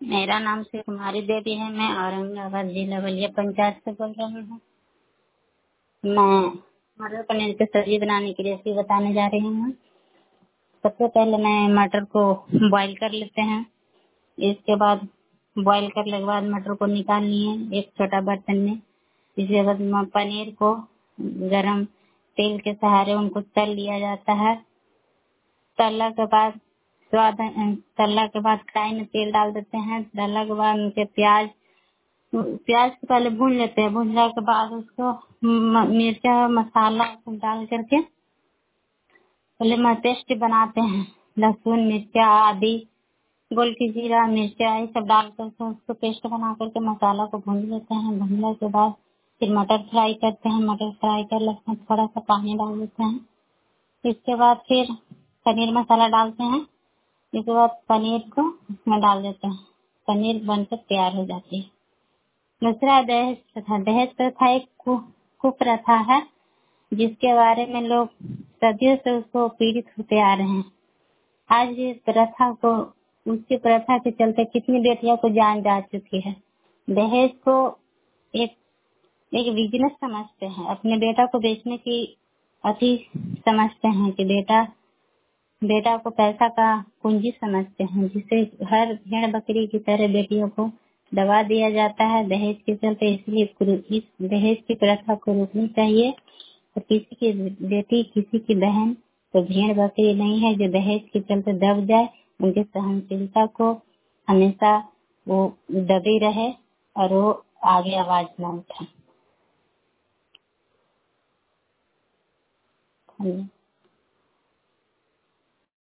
मेरा नाम श्री कुमारी देवी है। मैं औरंगाबाद जिला बलिया पंचायत से बोल रही हूँ। मैं मटर पनीर की सब्जी बनाने की रेसिपी बताने जा रही हूँ। सबसे पहले मैं मटर को बॉईल कर लेते हैं। इसके बाद बॉईल करने के बाद मटर को निकाल लिए एक छोटा बर्तन में। इसके बाद पनीर को गरम तेल के सहारे उनको तल लिया जाता है। तलने के बाद तलने के बाद कढ़ाई में तेल डाल देते हैं। डालने के बाद उनके प्याज प्याज को पहले भून लेते हैं। भूनने के बाद उसको मिर्चा मसाला डाल करके पहले पेस्ट बनाते हैं। लहसुन मिर्चा आदि गोल की जीरा मिर्चा ये सब डाल करके उसको पेस्ट बना करके मसाला को भून लेते हैं। भूनने के बाद फिर मटर फ्राई करते हैं। मटर फ्राई कर लेते हैं, थोड़ा सा पानी डाल देते हैं। इसके बाद फिर पनीर मसाला डालते हैं। इसके बाद पनीर को उसमें डाल देते हैं। पनीर बनकर तैयार हो जाती है। दूसरा दहेज प्रथा। दहेज प्रथा एक कुप्रथा है जिसके बारे में लोग सदियों से उसको पीड़ित होते आ रहे हैं। आज इस प्रथा को उसकी प्रथा के चलते कितनी बेटियों को जान जा चुकी है। दहेज को एक एक बिजनेस समझते हैं। अपने बेटा को बेचने की अति समझते हैं कि बेटा को पैसा का पूंजी समझते हैं, जिसे हर भेड़ बकरी की तरह बेटियों को दबा दिया जाता है दहेज के चलते। इसलिए इस दहेज की प्रथा को रोकनी चाहिए। और किसी की बेटी किसी की बहन तो भेड़ बकरी नहीं है जो दहेज के चलते दब जाए। उनकी सहनशीलता को हमेशा वो दबी रहे और वो आगे आवाज न उठाए।